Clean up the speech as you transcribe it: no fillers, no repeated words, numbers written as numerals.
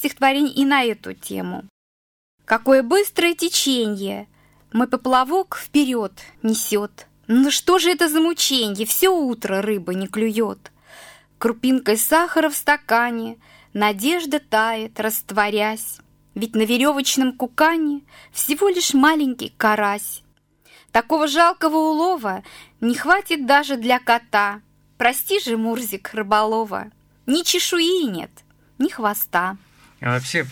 стихотворений и на эту тему. Какое быстрое теченье мой поплавок вперед несет. Ну что же это за мученье, все утро рыба не клюет. Крупинкой сахара в стакане надежда тает, растворясь. Ведь на веревочном кукане всего лишь маленький карась. Такого жалкого улова не хватит даже для кота. Прости же, Мурзик, рыболова, ни чешуи нет, ни хвоста. А вообще